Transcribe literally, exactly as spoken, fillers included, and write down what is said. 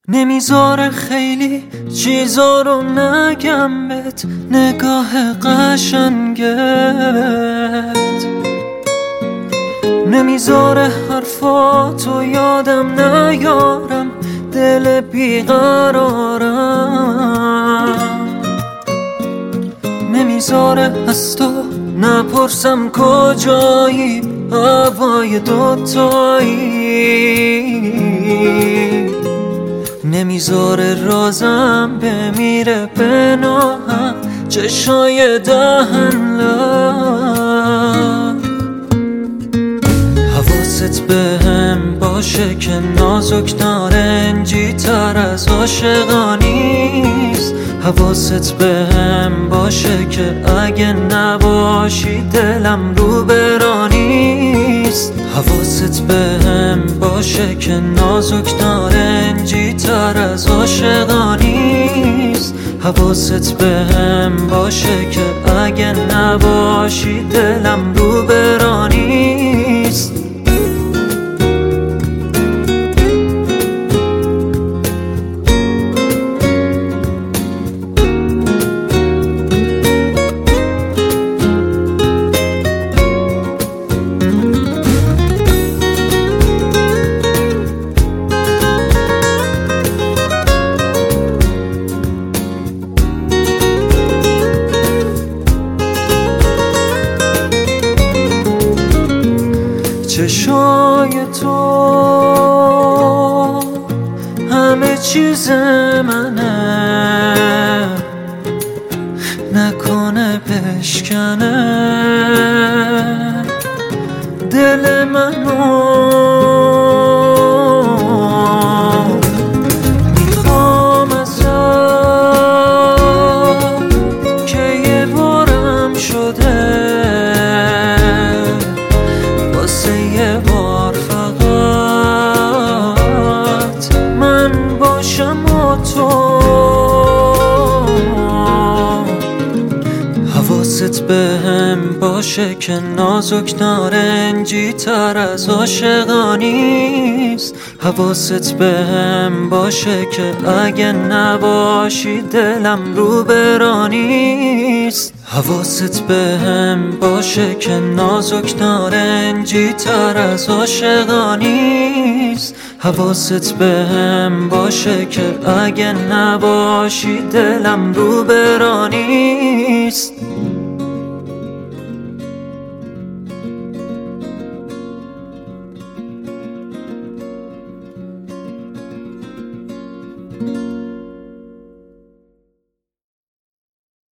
نمیذاره خیلی چیزا رو نگم بهت، نگاه قشنگت نمیذاره حرفاتو یادم نیارم، دل بیقرارم نمیذاره از تو نپرسم کجایی، هوای دوتایی نمیذاره رازم بمیره پناهم، چشای دهن لب حواست بهم باشه که نازک نارنجی تر از عاشقانیست، حواست بهم باشه که اگه نباشی دلم رو برانیست، حواست بهم باشه که نازک نارنجی تر از عاشقانیست، حواست بهم باشه که اگه نباشی دلم رو برانیست. چشای تو همه چیز منه، نکنه بشکنه دل منو، میخوام ازت که یه بارم شده یه بار فقط من باشم و تو، حواست بهم باشه که نازک نارنجی تر از عاشقانیست، حواست بهم باشه که اگه نباشی دلم رو برانیست، حواست بهم باشه که نازک نارنجی تر از عاشقانیست، حواست بهم باشه که اگه نباشی دلم رو برانیست.